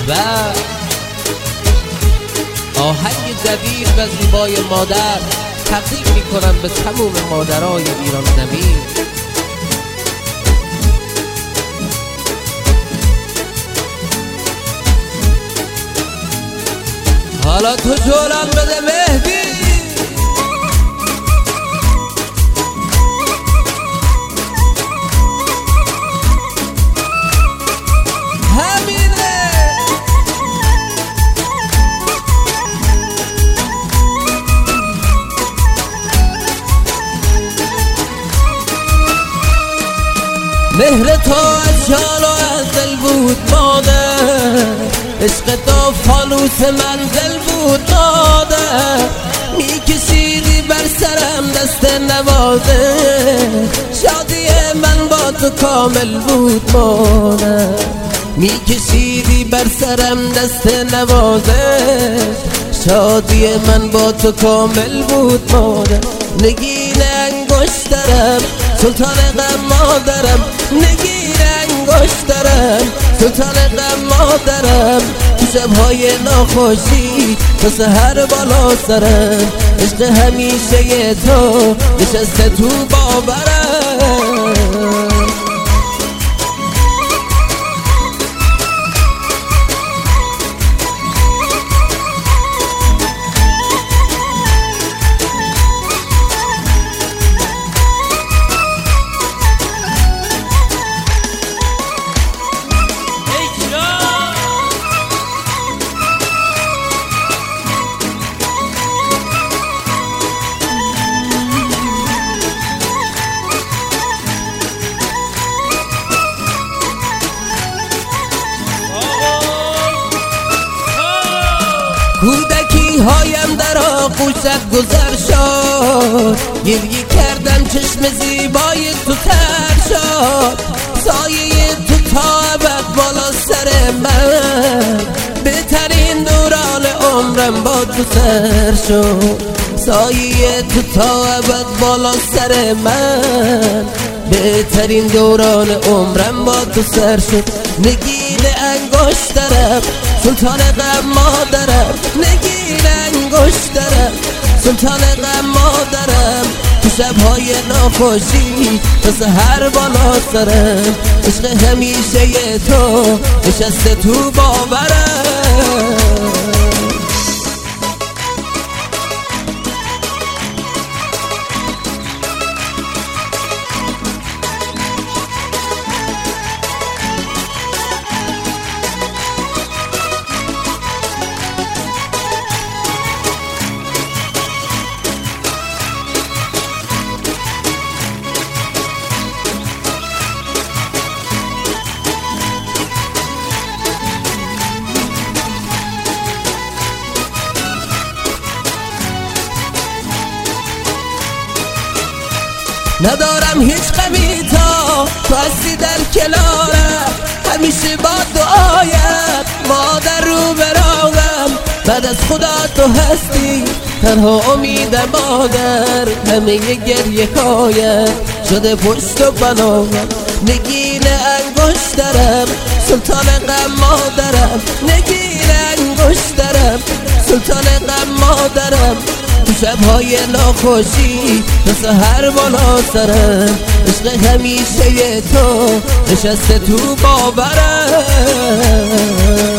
و آهنگ جدید و زیبای مادر تقدیم میکنم به تمام مادرای ایران زمین. حالا تو جولان بده مهدی. مهر تو از جان و از دل بود مادر، عشق تو فانوس منزل بود مادر. میکشیدی بر سرم دست نوازه، شادی من با تو کامل بود مادر. میکشیدی بر سرم دست نوازه، شادی من با تو کامل بود مادر. نگین انگشترم سلطان غم مادرم، نگین انگشترم سلطان غم مادرم. تو شبهای ناخوشی تا سحر بالا سرم، عشق همیشه تو نشسته تو باورم. کودکی هایم در آغوشت گذر شد، گریه کردم چشم زیبای تو تر شد. سایه تو تا ابد بالا سر من، بهترین دوران عمرم با تو سر شد. سایه تو تا ابد بالا سر من، بهترین دوران عمرم با تو سر شد. نگین انگشترم سلطان غم مادرم، نگین انگشترم سلطان غم مادرم. تو شبهای ناخوشی تا سحر بالا سرم، عشق همیشه تو نشسته تو باورم. ندارم هیچ غمی تا تو هستی در کنارم، همیشه با دعایت مادر رو برایم. بعد از خدا تو هستی تنها امیدم مادر، همه گریه کایت شده پشت و بنام. نگین انگشترم سلطان غم مادرم، نگین انگشترم سلطان غم مادرم. تو شبهای ناخوشی تا سحر بالا سرم، عشق همیشه تو نشسته تو باورم.